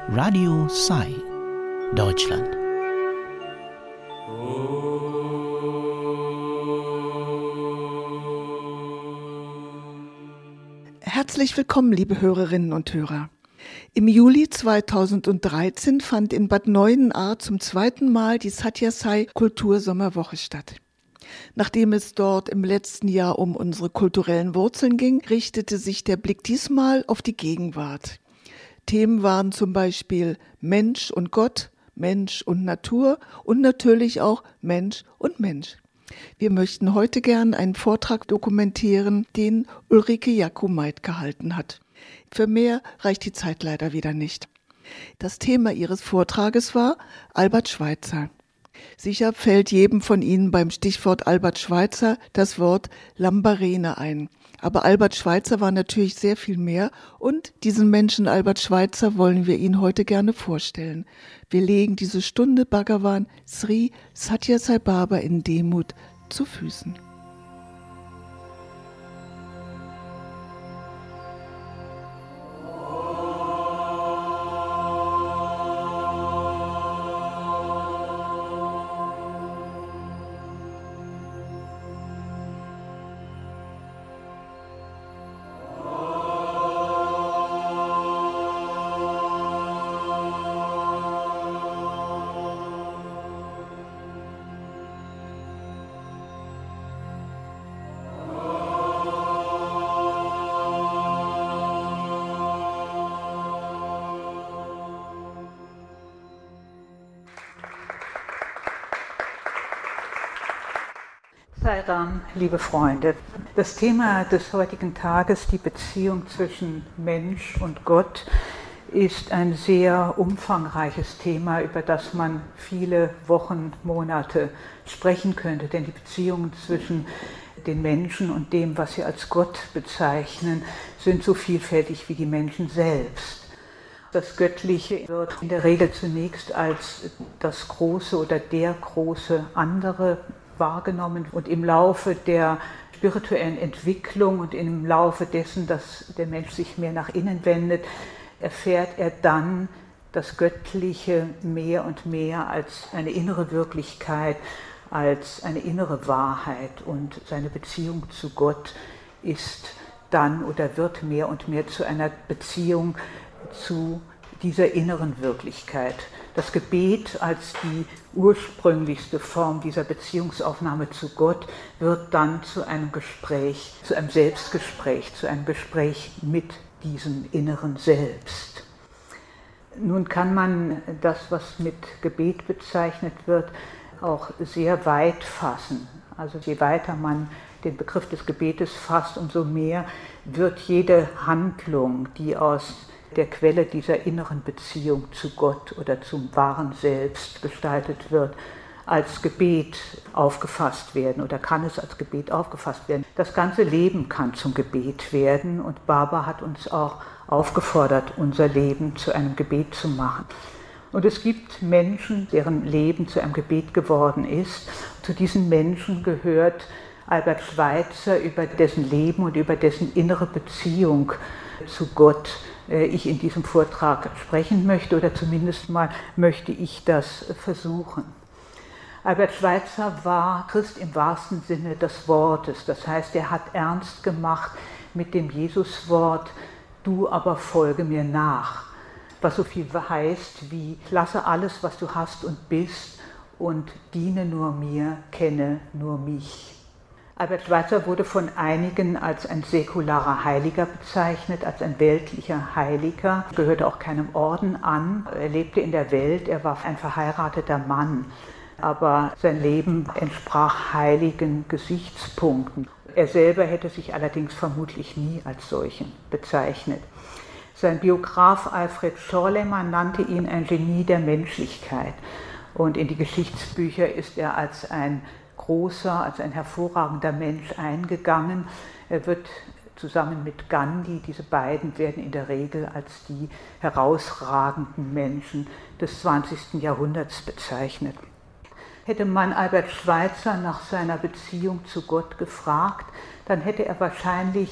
Radio Sai, Deutschland. Herzlich willkommen, liebe Hörerinnen und Hörer. Im Juli 2013 fand in Bad Neuenahr zum zweiten Mal die Satyasai Kultursommerwoche statt. Nachdem es dort im letzten Jahr um unsere kulturellen Wurzeln ging, richtete sich der Blick diesmal auf die Gegenwart. Themen waren zum Beispiel Mensch und Gott, Mensch und Natur und natürlich auch Mensch und Mensch. Wir möchten heute gern einen Vortrag dokumentieren, den Ulrike Jakumait gehalten hat. Für mehr reicht die Zeit leider wieder nicht. Das Thema ihres Vortrages war Albert Schweitzer. Sicher fällt jedem von Ihnen beim Stichwort Albert Schweitzer das Wort Lambarene ein. Aber Albert Schweitzer war natürlich sehr viel mehr und diesen Menschen Albert Schweitzer wollen wir Ihnen heute gerne vorstellen. Wir legen diese Stunde Bhagavan Sri Sathya Sai Baba in Demut zu Füßen. Sairam, liebe Freunde, das Thema des heutigen Tages, die Beziehung zwischen Mensch und Gott, ist ein sehr umfangreiches Thema, über das man viele Wochen, Monate sprechen könnte. Denn die Beziehungen zwischen den Menschen und dem, was sie als Gott bezeichnen, sind so vielfältig wie die Menschen selbst. Das Göttliche wird in der Regel zunächst als das große oder der große andere wahrgenommen und im Laufe der spirituellen Entwicklung und im Laufe dessen, dass der Mensch sich mehr nach innen wendet, erfährt er dann das Göttliche mehr und mehr als eine innere Wirklichkeit, als eine innere Wahrheit, und seine Beziehung zu Gott ist dann oder wird mehr und mehr zu einer Beziehung zu dieser inneren Wirklichkeit. Das Gebet als die ursprünglichste Form dieser Beziehungsaufnahme zu Gott wird dann zu einem Gespräch, zu einem Selbstgespräch, zu einem Gespräch mit diesem inneren Selbst. Nun kann man das, was mit Gebet bezeichnet wird, auch sehr weit fassen. Also je weiter man den Begriff des Gebetes fasst, umso mehr wird jede Handlung, die aus der Quelle dieser inneren Beziehung zu Gott oder zum wahren Selbst gestaltet wird, als Gebet aufgefasst werden oder kann es als Gebet aufgefasst werden. Das ganze Leben kann zum Gebet werden, und Baba hat uns auch aufgefordert, unser Leben zu einem Gebet zu machen. Und es gibt Menschen, deren Leben zu einem Gebet geworden ist. Zu diesen Menschen gehört Albert Schweitzer, über dessen Leben und über dessen innere Beziehung zu Gott ich in diesem Vortrag sprechen möchte, oder zumindest mal möchte ich das versuchen. Albert Schweitzer war Christ im wahrsten Sinne des Wortes. Das heißt, er hat ernst gemacht mit dem Jesuswort: Du aber folge mir nach. Was so viel heißt wie: Lasse alles, was du hast und bist, und diene nur mir, kenne nur mich. Albert Schweitzer wurde von einigen als ein säkularer Heiliger bezeichnet, als ein weltlicher Heiliger, gehörte auch keinem Orden an, er lebte in der Welt, er war ein verheirateter Mann, aber sein Leben entsprach heiligen Gesichtspunkten. Er selber hätte sich allerdings vermutlich nie als solchen bezeichnet. Sein Biograf Alfred Schorlemmer nannte ihn ein Genie der Menschlichkeit, und in die Geschichtsbücher ist er als ein großer, als ein hervorragender Mensch eingegangen. Er wird zusammen mit Gandhi, diese beiden werden in der Regel als die herausragenden Menschen des 20. Jahrhunderts bezeichnet. Hätte man Albert Schweitzer nach seiner Beziehung zu Gott gefragt, dann hätte er wahrscheinlich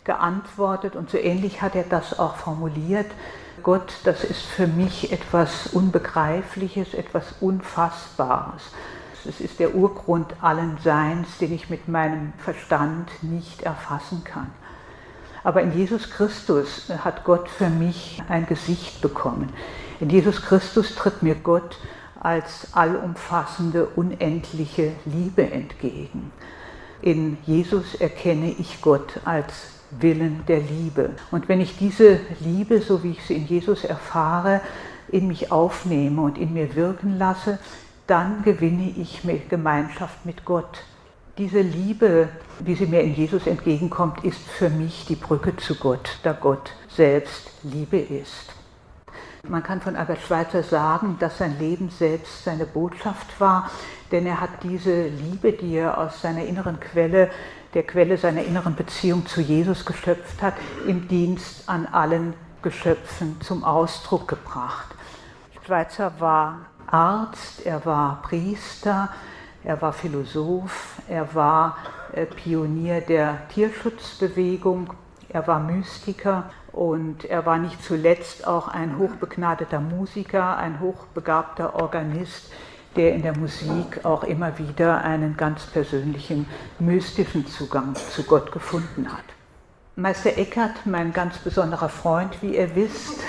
geantwortet und so ähnlich hat er das auch formuliert. Gott, das ist für mich etwas Unbegreifliches, etwas Unfassbares. Es ist der Urgrund allen Seins, den ich mit meinem Verstand nicht erfassen kann. Aber in Jesus Christus hat Gott für mich ein Gesicht bekommen. In Jesus Christus tritt mir Gott als allumfassende, unendliche Liebe entgegen. In Jesus erkenne ich Gott als Willen der Liebe. Und wenn ich diese Liebe, so wie ich sie in Jesus erfahre, in mich aufnehme und in mir wirken lasse, dann gewinne ich Gemeinschaft mit Gott. Diese Liebe, wie sie mir in Jesus entgegenkommt, ist für mich die Brücke zu Gott, da Gott selbst Liebe ist. Man kann von Albert Schweitzer sagen, dass sein Leben selbst seine Botschaft war, denn er hat diese Liebe, die er aus seiner inneren Quelle, der Quelle seiner inneren Beziehung zu Jesus geschöpft hat, im Dienst an allen Geschöpfen zum Ausdruck gebracht. Schweitzer war Arzt, er war Priester, er war Philosoph, er war Pionier der Tierschutzbewegung, er war Mystiker und er war nicht zuletzt auch ein hochbegnadeter Musiker, ein hochbegabter Organist, der in der Musik auch immer wieder einen ganz persönlichen, mystischen Zugang zu Gott gefunden hat. Meister Eckhart, mein ganz besonderer Freund, wie ihr wisst,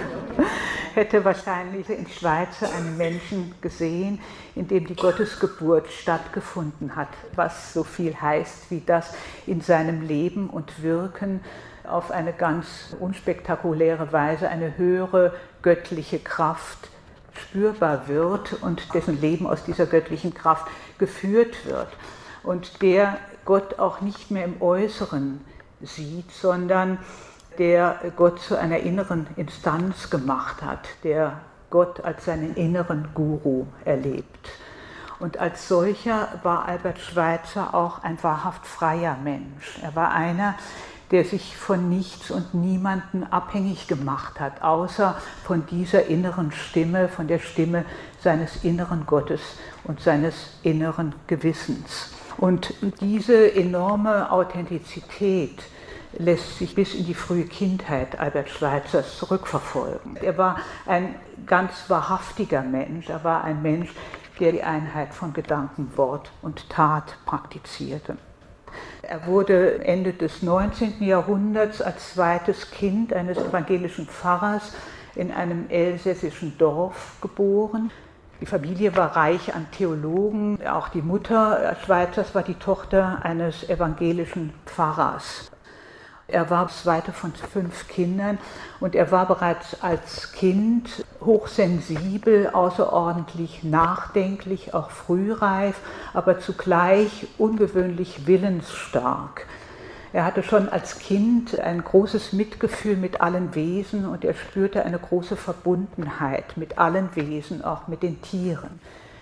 hätte wahrscheinlich in Schweitzer einen Menschen gesehen, in dem die Gottesgeburt stattgefunden hat, was so viel heißt, wie das in seinem Leben und Wirken auf eine ganz unspektakuläre Weise eine höhere göttliche Kraft spürbar wird und dessen Leben aus dieser göttlichen Kraft geführt wird und der Gott auch nicht mehr im Äußeren sieht, sondern der Gott zu einer inneren Instanz gemacht hat, der Gott als seinen inneren Guru erlebt. Und als solcher war Albert Schweitzer auch ein wahrhaft freier Mensch. Er war einer, der sich von nichts und niemanden abhängig gemacht hat, außer von dieser inneren Stimme, von der Stimme seines inneren Gottes und seines inneren Gewissens. Und diese enorme Authentizität lässt sich bis in die frühe Kindheit Albert Schweitzers zurückverfolgen. Er war ein ganz wahrhaftiger Mensch, er war ein Mensch, der die Einheit von Gedanken, Wort und Tat praktizierte. Er wurde Ende des 19. Jahrhunderts als zweites Kind eines evangelischen Pfarrers in einem elsässischen Dorf geboren. Die Familie war reich an Theologen, auch die Mutter Schweitzers war die Tochter eines evangelischen Pfarrers. Er war das zweite von 5 Kindern und er war bereits als Kind hochsensibel, außerordentlich nachdenklich, auch frühreif, aber zugleich ungewöhnlich willensstark. Er hatte schon als Kind ein großes Mitgefühl mit allen Wesen und er spürte eine große Verbundenheit mit allen Wesen, auch mit den Tieren.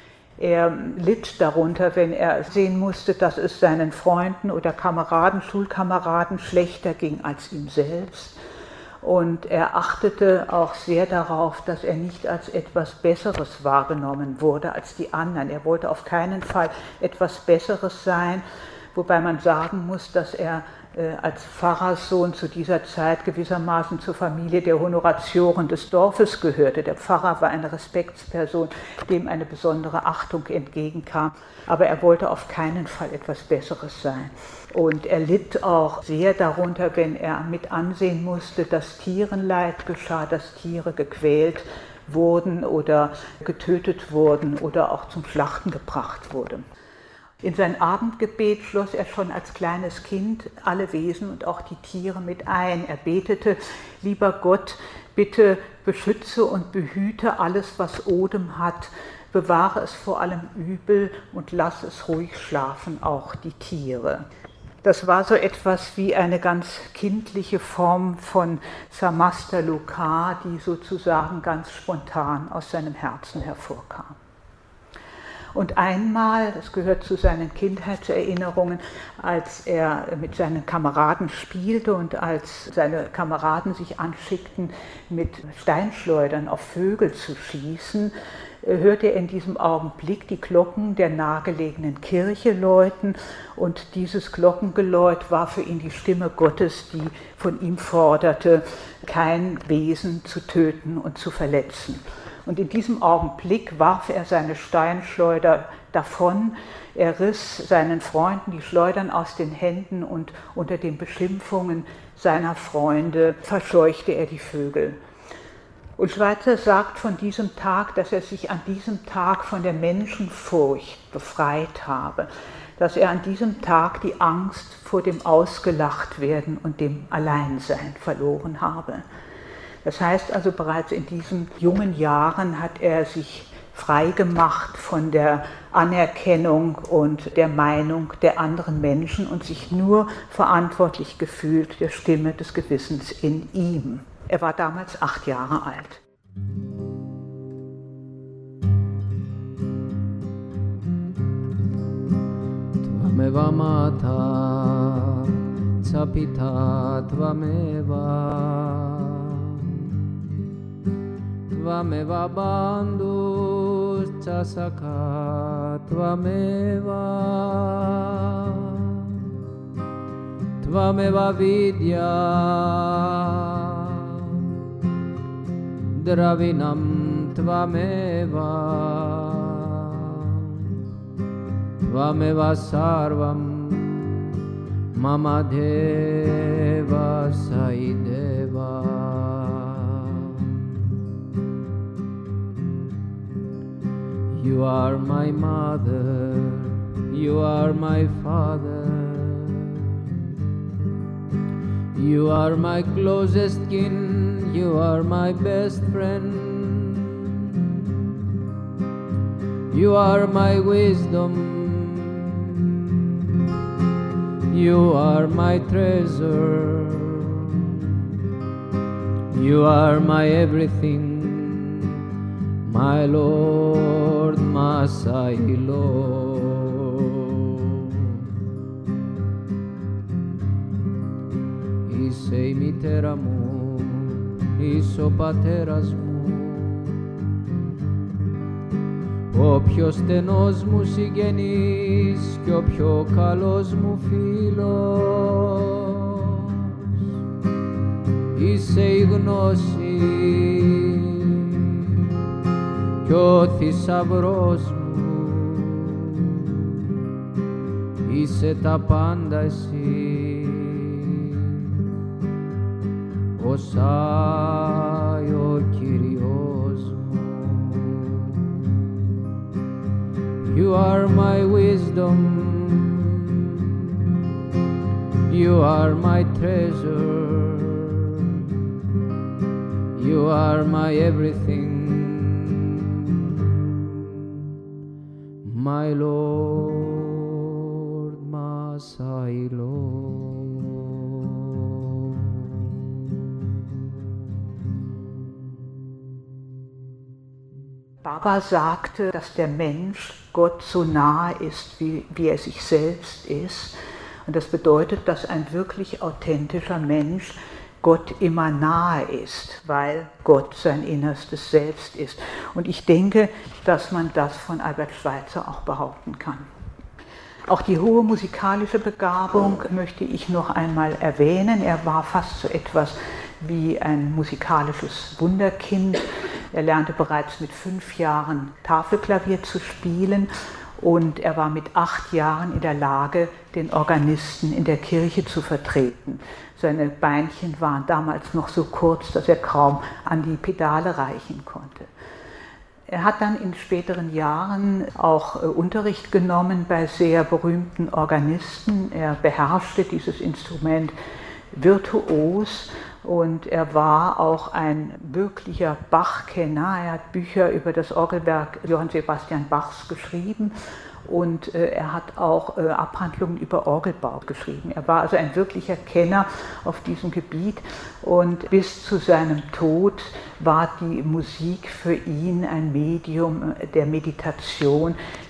Er litt darunter, wenn er sehen musste, dass es seinen Freunden oder Kameraden, Schulkameraden schlechter ging als ihm selbst. Und er achtete auch sehr darauf, dass er nicht als etwas Besseres wahrgenommen wurde als die anderen. Er wollte auf keinen Fall etwas Besseres sein, wobei man sagen muss, dass er als Pfarrerssohn zu dieser Zeit gewissermaßen zur Familie der Honoratioren des Dorfes gehörte. Der Pfarrer war eine Respektsperson, dem eine besondere Achtung entgegenkam, aber er wollte auf keinen Fall etwas Besseres sein. Und er litt auch sehr darunter, wenn er mit ansehen musste, dass Tieren Leid geschah, dass Tiere gequält wurden oder getötet wurden oder auch zum Schlachten gebracht wurden. In sein Abendgebet schloss er schon als kleines Kind alle Wesen und auch die Tiere mit ein. Er betete: Lieber Gott, bitte beschütze und behüte alles, was Odem hat, bewahre es vor allem Übel und lass es ruhig schlafen, auch die Tiere. Das war so etwas wie eine ganz kindliche Form von Samasta Loka, die sozusagen ganz spontan aus seinem Herzen hervorkam. Und einmal, das gehört zu seinen Kindheitserinnerungen, als er mit seinen Kameraden spielte und als seine Kameraden sich anschickten, mit Steinschleudern auf Vögel zu schießen, hörte er in diesem Augenblick die Glocken der nahegelegenen Kirche läuten, und dieses Glockengeläut war für ihn die Stimme Gottes, die von ihm forderte, kein Wesen zu töten und zu verletzen. Und in diesem Augenblick warf er seine Steinschleuder davon, er riss seinen Freunden die Schleudern aus den Händen und unter den Beschimpfungen seiner Freunde verscheuchte er die Vögel. Und Schweitzer sagt von diesem Tag, dass er sich an diesem Tag von der Menschenfurcht befreit habe, dass er an diesem Tag die Angst vor dem Ausgelachtwerden und dem Alleinsein verloren habe. Das heißt also, bereits in diesen jungen Jahren hat er sich frei gemacht von der Anerkennung und der Meinung der anderen Menschen und sich nur verantwortlich gefühlt der Stimme des Gewissens in ihm. Er war damals 8 Jahre alt. Tvameva mata, capita tvameva. Tvameva bandus chasaka tvameva. Tvameva vidya dravinam tvameva. Tvameva sarvam mama deva saideva. You are my mother, you are my father, you are my closest kin, you are my best friend, you are my wisdom, you are my treasure, you are my everything, my Lord, Masai Lord. Είσαι η μητέρα μου, είσαι ο πατέρας μου, ο πιο στενός μου συγγενής και ο πιο καλός μου φίλος. Είσαι η γνώση κι ο θησαυρός μου, είσαι τα πάντα εσύ, ο Σάι ο Κύριος μου. You are my wisdom, you are my treasure, you are my everything, my Lord, Masai Lord. Baba sagte, dass der Mensch Gott so nahe ist, wie er sich selbst ist. Und das bedeutet, dass ein wirklich authentischer Mensch Gott immer nahe ist, weil Gott sein innerstes Selbst ist. Und ich denke, dass man das von Albert Schweitzer auch behaupten kann. Auch die hohe musikalische Begabung möchte ich noch einmal erwähnen. Er war fast so etwas wie ein musikalisches Wunderkind. Er lernte bereits mit 5 Jahren Tafelklavier zu spielen und er war mit 8 Jahren in der Lage, den Organisten in der Kirche zu vertreten. Seine Beinchen waren damals noch so kurz, dass er kaum an die Pedale reichen konnte. Er hat dann in späteren Jahren auch Unterricht genommen bei sehr berühmten Organisten. Er beherrschte dieses Instrument virtuos und er war auch ein wirklicher Bach-Kenner. Er hat Bücher über das Orgelwerk Johann Sebastian Bachs geschrieben und er hat auch Abhandlungen über Orgelbau geschrieben. Er war also ein wirklicher Kenner auf diesem Gebiet und bis zu seinem Tod war die Musik für ihn ein Medium der Meditation,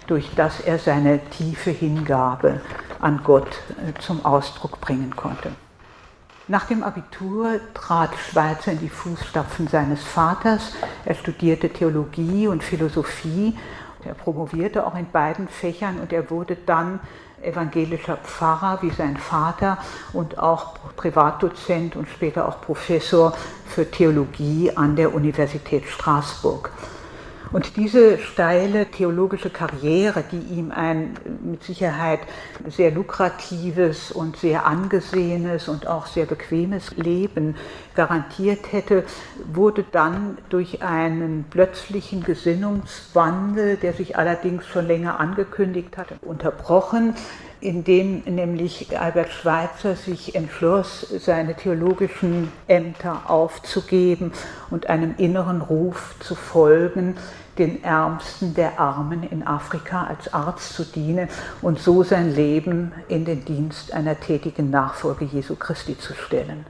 durch das er seine tiefe Hingabe an Gott zum Ausdruck bringen konnte. Nach dem Abitur trat Schweitzer in die Fußstapfen seines Vaters. Er studierte Theologie und Philosophie. Er promovierte auch in beiden Fächern und er wurde dann evangelischer Pfarrer wie sein Vater und auch Privatdozent und später auch Professor für Theologie an der Universität Straßburg. Und diese steile theologische Karriere, die ihm ein mit Sicherheit sehr lukratives und sehr angesehenes und auch sehr bequemes Leben garantiert hätte, wurde dann durch einen plötzlichen Gesinnungswandel, der sich allerdings schon länger angekündigt hatte, unterbrochen, indem nämlich Albert Schweitzer sich entschloss, seine theologischen Ämter aufzugeben und einem inneren Ruf zu folgen, den Ärmsten der Armen in Afrika als Arzt zu dienen und so sein Leben in den Dienst einer tätigen Nachfolge Jesu Christi zu stellen.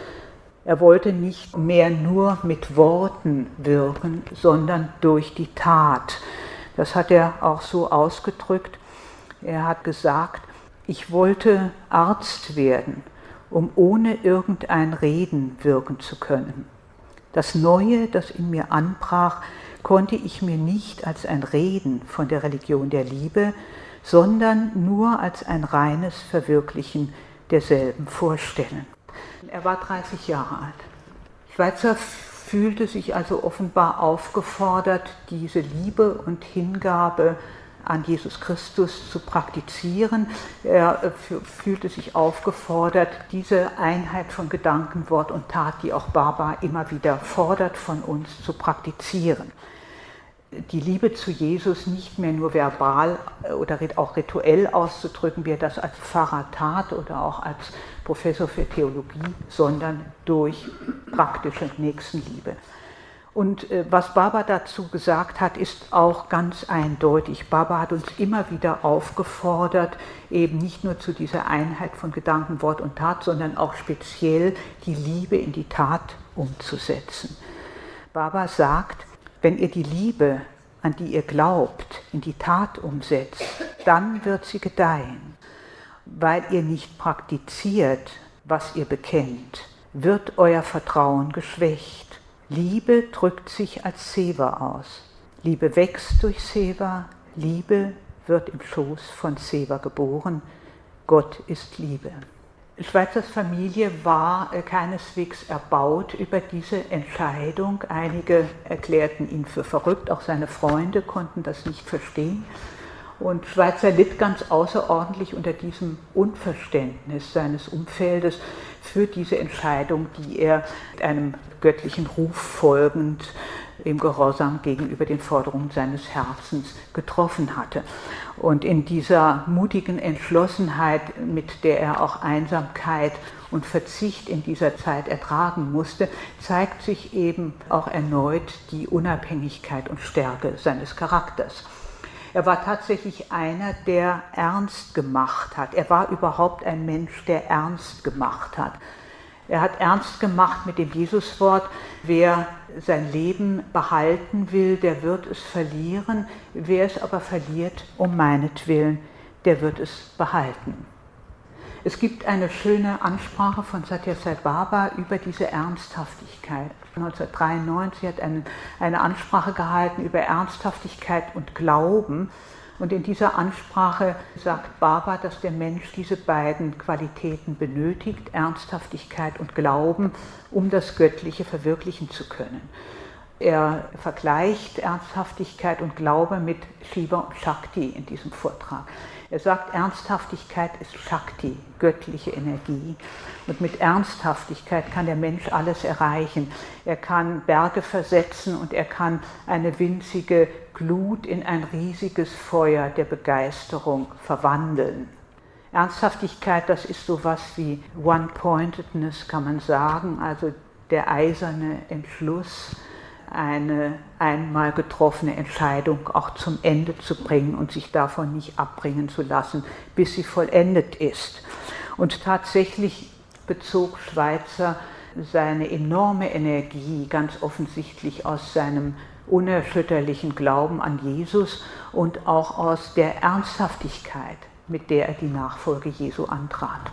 Er wollte nicht mehr nur mit Worten wirken, sondern durch die Tat. Das hat er auch so ausgedrückt. Er hat gesagt, ich wollte Arzt werden, um ohne irgendein Reden wirken zu können. Das Neue, das in mir anbrach, konnte ich mir nicht als ein Reden von der Religion der Liebe, sondern nur als ein reines Verwirklichen derselben vorstellen. Er war 30 Jahre alt. Schweitzer fühlte sich also offenbar aufgefordert, diese Liebe und Hingabe an Jesus Christus zu praktizieren. Er fühlte sich aufgefordert, diese Einheit von Gedanken, Wort und Tat, die auch Baba immer wieder fordert von uns, zu praktizieren. Die Liebe zu Jesus nicht mehr nur verbal oder auch rituell auszudrücken, wie er das als Pfarrer tat oder auch als Professor für Theologie, sondern durch praktische Nächstenliebe. Und was Baba dazu gesagt hat, ist auch ganz eindeutig. Baba hat uns immer wieder aufgefordert, eben nicht nur zu dieser Einheit von Gedanken, Wort und Tat, sondern auch speziell die Liebe in die Tat umzusetzen. Baba sagt, wenn ihr die Liebe, an die ihr glaubt, in die Tat umsetzt, dann wird sie gedeihen. Weil ihr nicht praktiziert, was ihr bekennt, wird euer Vertrauen geschwächt. Liebe drückt sich als Seva aus. Liebe wächst durch Seva, Liebe wird im Schoß von Seva geboren. Gott ist Liebe. Schweizers Familie war keineswegs erbaut über diese Entscheidung. Einige erklärten ihn für verrückt, auch seine Freunde konnten das nicht verstehen. Und Schweitzer litt ganz außerordentlich unter diesem Unverständnis seines Umfeldes für diese Entscheidung, die er mit einem göttlichen Ruf folgend im Gehorsam gegenüber den Forderungen seines Herzens getroffen hatte. Und in dieser mutigen Entschlossenheit, mit der er auch Einsamkeit und Verzicht in dieser Zeit ertragen musste, zeigt sich eben auch erneut die Unabhängigkeit und Stärke seines Charakters. Er war tatsächlich einer, der ernst gemacht hat. Er war überhaupt ein Mensch, der ernst gemacht hat. Er hat ernst gemacht mit dem Jesuswort, wer sein Leben behalten will, der wird es verlieren. Wer es aber verliert, um meinetwillen, der wird es behalten. Es gibt eine schöne Ansprache von Satya Sai Baba über diese Ernsthaftigkeit. 1993 hat er eine Ansprache gehalten über Ernsthaftigkeit und Glauben. Und in dieser Ansprache sagt Baba, dass der Mensch diese beiden Qualitäten benötigt, Ernsthaftigkeit und Glauben, um das Göttliche verwirklichen zu können. Er vergleicht Ernsthaftigkeit und Glaube mit Shiva und Shakti in diesem Vortrag. Er sagt, Ernsthaftigkeit ist Shakti, göttliche Energie. Und mit Ernsthaftigkeit kann der Mensch alles erreichen. Er kann Berge versetzen und er kann eine winzige Glut in ein riesiges Feuer der Begeisterung verwandeln. Ernsthaftigkeit, das ist sowas wie One-Pointedness, kann man sagen, also der eiserne Entschluss, eine einmal getroffene Entscheidung auch zum Ende zu bringen und sich davon nicht abbringen zu lassen, bis sie vollendet ist. Und tatsächlich bezog Schweitzer seine enorme Energie ganz offensichtlich aus seinem unerschütterlichen Glauben an Jesus und auch aus der Ernsthaftigkeit, mit der er die Nachfolge Jesu antrat.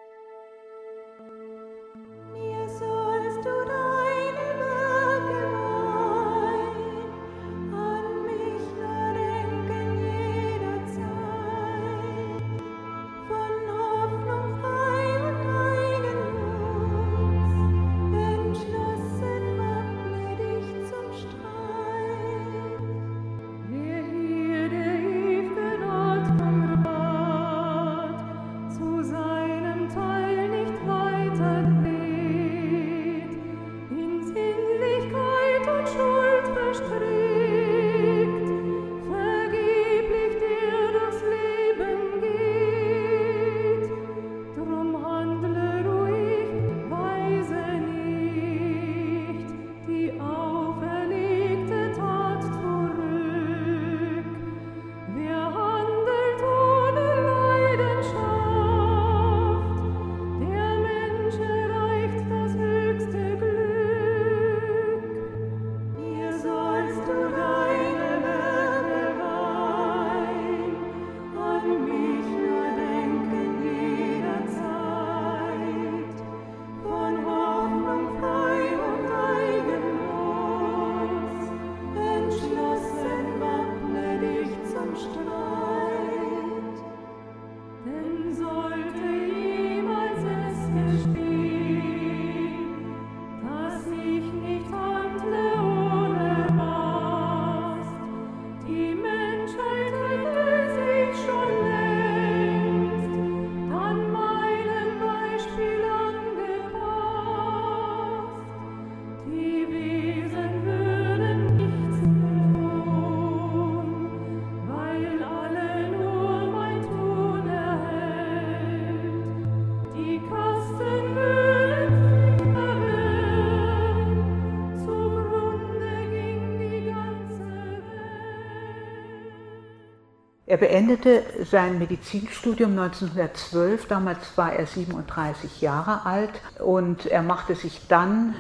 Er beendete sein Medizinstudium 1912, damals war er 37 Jahre alt, und er machte sich dann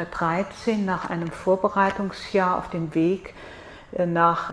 1913 nach einem Vorbereitungsjahr auf den Weg nach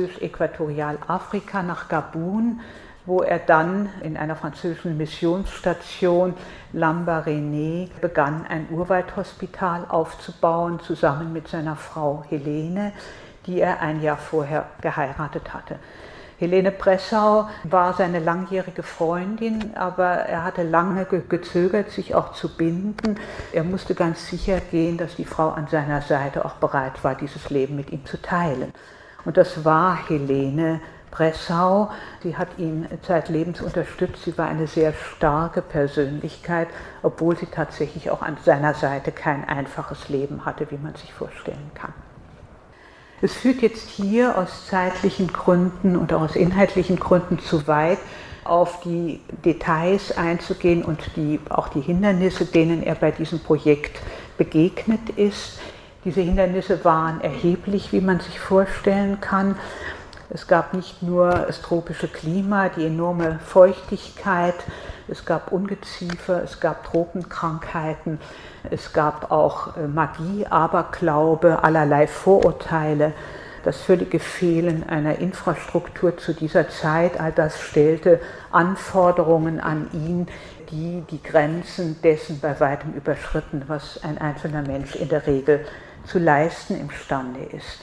Französisch-Äquatorialafrika, nach Gabun, wo er dann in einer französischen Missionsstation Lambaréné begann, ein Urwaldhospital aufzubauen, zusammen mit seiner Frau Helene, die er ein Jahr vorher geheiratet hatte. Helene Pressau war seine langjährige Freundin, aber er hatte lange gezögert, sich auch zu binden. Er musste ganz sicher gehen, dass die Frau an seiner Seite auch bereit war, dieses Leben mit ihm zu teilen. Und das war Helene Pressau. Sie hat ihn zeitlebens unterstützt. Sie war eine sehr starke Persönlichkeit, obwohl sie tatsächlich auch an seiner Seite kein einfaches Leben hatte, wie man sich vorstellen kann. Es führt jetzt hier aus zeitlichen Gründen und auch aus inhaltlichen Gründen zu weit, auf die Details einzugehen und auch die Hindernisse, denen er bei diesem Projekt begegnet ist. Diese Hindernisse waren erheblich, wie man sich vorstellen kann. Es gab nicht nur das tropische Klima, die enorme Feuchtigkeit, es gab Ungeziefer, es gab Tropenkrankheiten, es gab auch Magie, Aberglaube, allerlei Vorurteile, das völlige Fehlen einer Infrastruktur zu dieser Zeit. All das stellte Anforderungen an ihn, die die Grenzen dessen bei weitem überschritten, was ein einzelner Mensch in der Regel zu leisten imstande ist.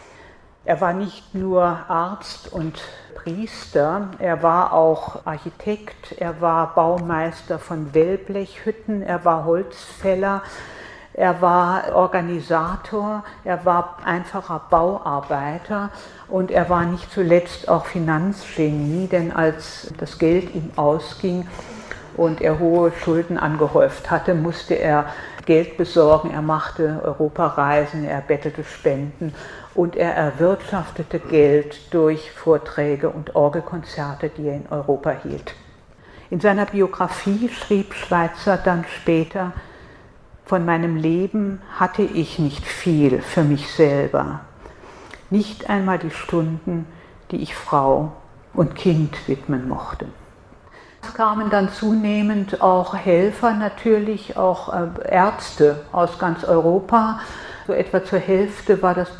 Er war nicht nur Arzt und Priester, er war auch Architekt, er war Baumeister von Wellblechhütten, er war Holzfäller, er war Organisator, er war einfacher Bauarbeiter und er war nicht zuletzt auch Finanzgenie, denn als das Geld ihm ausging und er hohe Schulden angehäuft hatte, musste er Geld besorgen, er machte Europareisen, er bettelte Spenden und er erwirtschaftete Geld durch Vorträge und Orgelkonzerte, die er in Europa hielt. In seiner Biografie schrieb Schweitzer dann später: Von meinem Leben hatte ich nicht viel für mich selber, nicht einmal die Stunden, die ich Frau und Kind widmen mochte. Es kamen dann zunehmend auch Helfer, natürlich auch Ärzte aus ganz Europa. So etwa zur Hälfte waren das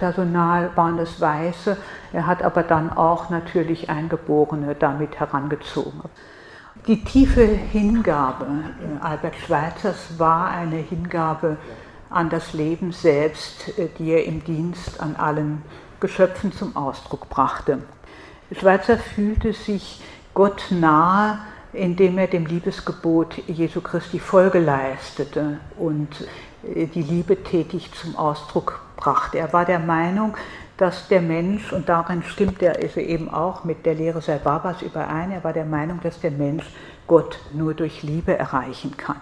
Weiße. Er hat aber dann auch natürlich Eingeborene damit herangezogen. Die tiefe Hingabe Albert Schweitzers war eine Hingabe an das Leben selbst, die er im Dienst an allen Geschöpfen zum Ausdruck brachte. Schweitzer fühlte sich Gott nahe, indem er dem Liebesgebot Jesu Christi Folge leistete und die Liebe tätig zum Ausdruck brachte. Er war der Meinung, dass der Mensch, und darin stimmt er eben auch mit der Lehre Sai Babas überein, er war der Meinung, dass der Mensch Gott nur durch Liebe erreichen kann.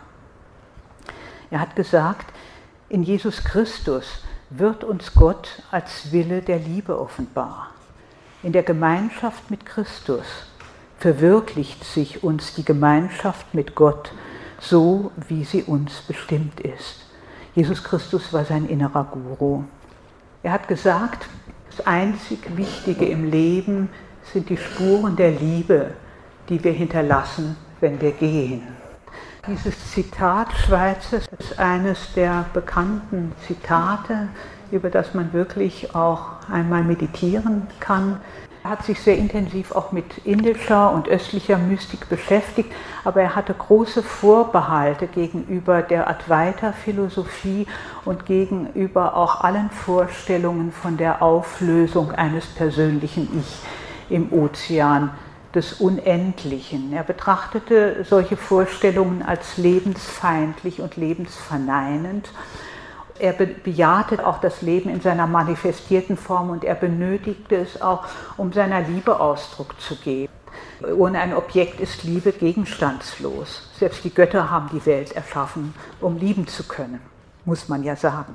Er hat gesagt, in Jesus Christus wird uns Gott als Wille der Liebe offenbar. In der Gemeinschaft mit Christus verwirklicht sich uns die Gemeinschaft mit Gott so, wie sie uns bestimmt ist. Jesus Christus war sein innerer Guru. Er hat gesagt, das einzig Wichtige im Leben sind die Spuren der Liebe, die wir hinterlassen, wenn wir gehen. Dieses Zitat Schweitzers ist eines der bekannten Zitate, über das man wirklich auch einmal meditieren kann. Er hat sich sehr intensiv auch mit indischer und östlicher Mystik beschäftigt, aber er hatte große Vorbehalte gegenüber der Advaita-Philosophie und gegenüber auch allen Vorstellungen von der Auflösung eines persönlichen Ich im Ozean des Unendlichen. Er betrachtete solche Vorstellungen als lebensfeindlich und lebensverneinend. Er bejahte auch das Leben in seiner manifestierten Form und er benötigte es auch, um seiner Liebe Ausdruck zu geben. Ohne ein Objekt ist Liebe gegenstandslos. Selbst die Götter haben die Welt erschaffen, um lieben zu können, muss man ja sagen.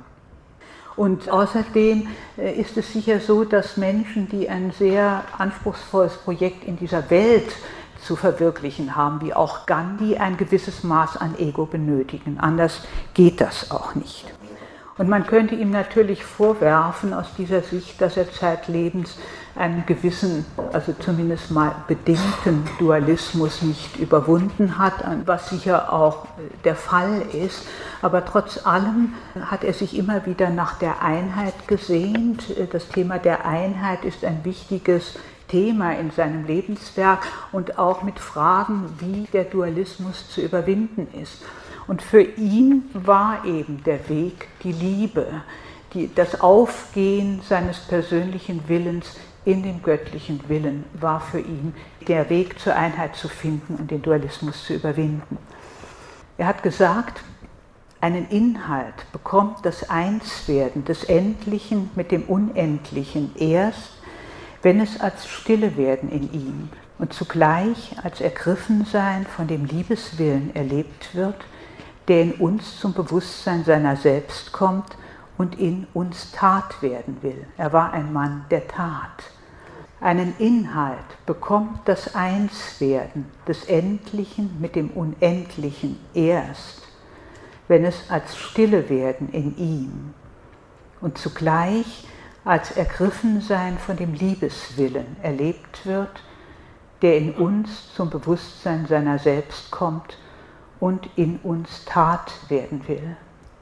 Und außerdem ist es sicher so, dass Menschen, die ein sehr anspruchsvolles Projekt in dieser Welt zu verwirklichen haben, wie auch Gandhi, ein gewisses Maß an Ego benötigen. Anders geht das auch nicht. Und man könnte ihm natürlich vorwerfen aus dieser Sicht, dass er zeitlebens einen gewissen, also zumindest mal bedingten Dualismus nicht überwunden hat, was sicher auch der Fall ist. Aber trotz allem hat er sich immer wieder nach der Einheit gesehnt. Das Thema der Einheit ist ein wichtiges Thema in seinem Lebenswerk und auch mit Fragen, wie der Dualismus zu überwinden ist. Und für ihn war eben der Weg die Liebe, das Aufgehen seines persönlichen Willens in den göttlichen Willen war für ihn der Weg zur Einheit zu finden und den Dualismus zu überwinden. Er hat gesagt, einen Inhalt bekommt das Einswerden des Endlichen mit dem Unendlichen erst, wenn es als Stillewerden in ihm und zugleich als Ergriffensein von dem Liebeswillen erlebt wird, der in uns zum Bewusstsein seiner selbst kommt und in uns Tat werden will. Er war ein Mann der Tat. Einen Inhalt bekommt das Einswerden des Endlichen mit dem Unendlichen erst, wenn es als Stillewerden in ihm und zugleich als Ergriffensein von dem Liebeswillen erlebt wird, der in uns zum Bewusstsein seiner selbst kommt und in uns Tat werden will.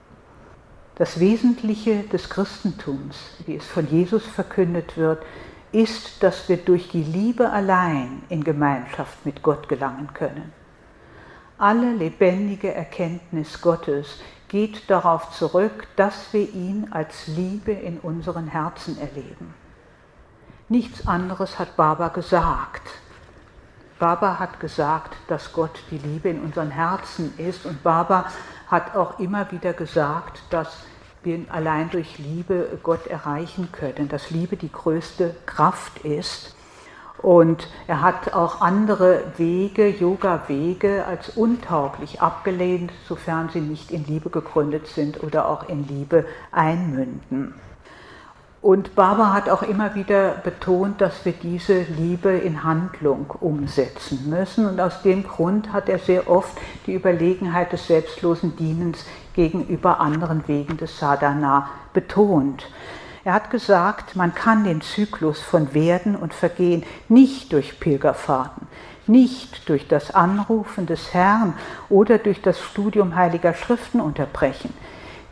Das Wesentliche des Christentums, wie es von Jesus verkündet wird, ist, dass wir durch die Liebe allein in Gemeinschaft mit Gott gelangen können. Alle lebendige Erkenntnis Gottes geht darauf zurück, dass wir ihn als Liebe in unseren Herzen erleben. Nichts anderes hat Baba gesagt. Baba hat gesagt, dass Gott die Liebe in unseren Herzen ist und Baba hat auch immer wieder gesagt, dass wir allein durch Liebe Gott erreichen können, dass Liebe die größte Kraft ist. Und er hat auch andere Wege, Yoga-Wege, als untauglich abgelehnt, sofern sie nicht in Liebe gegründet sind oder auch in Liebe einmünden. Und Baba hat auch immer wieder betont, dass wir diese Liebe in Handlung umsetzen müssen. Und aus dem Grund hat er sehr oft die Überlegenheit des selbstlosen Dienens gegenüber anderen Wegen des Sadhana betont. Er hat gesagt, man kann den Zyklus von Werden und Vergehen nicht durch Pilgerfahrten, nicht durch das Anrufen des Herrn oder durch das Studium heiliger Schriften unterbrechen.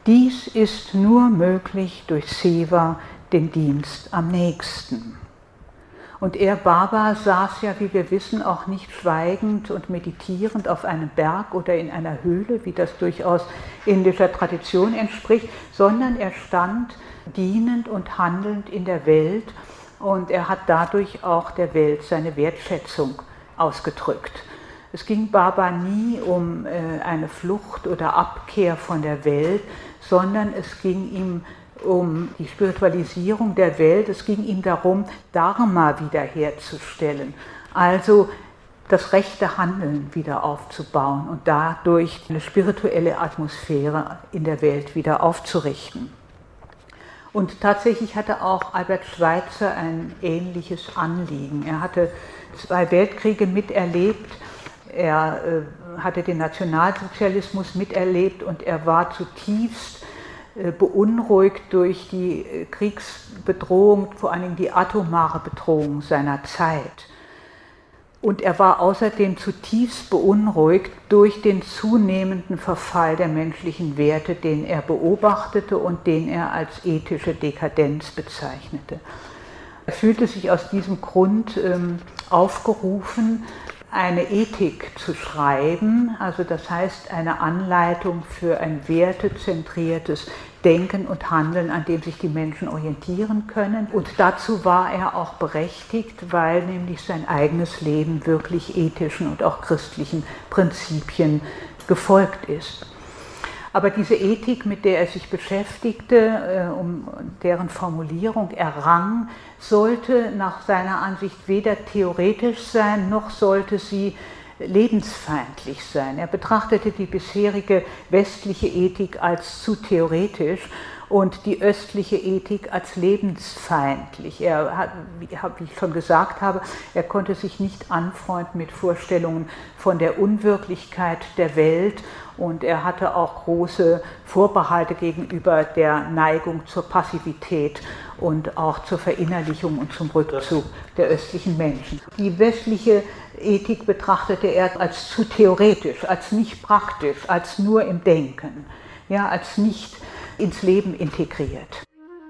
Dies ist nur möglich durch Seva, den Dienst am Nächsten. Und er, Baba, saß ja, wie wir wissen, auch nicht schweigend und meditierend auf einem Berg oder in einer Höhle, wie das durchaus indischer Tradition entspricht, sondern er stand dienend und handelnd in der Welt und er hat dadurch auch der Welt seine Wertschätzung ausgedrückt. Es ging Baba nie um eine Flucht oder Abkehr von der Welt, sondern es ging ihm um die Spiritualisierung der Welt. Es ging ihm darum, Dharma wiederherzustellen, also das rechte Handeln wieder aufzubauen und dadurch eine spirituelle Atmosphäre in der Welt wieder aufzurichten. Und tatsächlich hatte auch Albert Schweitzer ein ähnliches Anliegen. Er hatte 2 Weltkriege miterlebt, er hatte den Nationalsozialismus miterlebt und er war zutiefst beunruhigt durch die Kriegsbedrohung, vor allem die atomare Bedrohung seiner Zeit. Und er war außerdem zutiefst beunruhigt durch den zunehmenden Verfall der menschlichen Werte, den er beobachtete und den er als ethische Dekadenz bezeichnete. Er fühlte sich aus diesem Grund aufgerufen, eine Ethik zu schreiben, also das heißt eine Anleitung für ein wertezentriertes Denken und Handeln, an dem sich die Menschen orientieren können. Und dazu war er auch berechtigt, weil nämlich sein eigenes Leben wirklich ethischen und auch christlichen Prinzipien gefolgt ist. Aber diese Ethik, mit der er sich beschäftigte, um deren Formulierung er rang, sollte nach seiner Ansicht weder theoretisch sein, noch sollte sie lebensfeindlich sein. Er betrachtete die bisherige westliche Ethik als zu theoretisch und die östliche Ethik als lebensfeindlich. Er hat, wie ich schon gesagt habe, er konnte sich nicht anfreunden mit Vorstellungen von der Unwirklichkeit der Welt und er hatte auch große Vorbehalte gegenüber der Neigung zur Passivität und auch zur Verinnerlichung und zum Rückzug der östlichen Menschen. Die westliche Ethik betrachtete er als zu theoretisch, als nicht praktisch, als nur im Denken, ja, als nicht ins Leben integriert.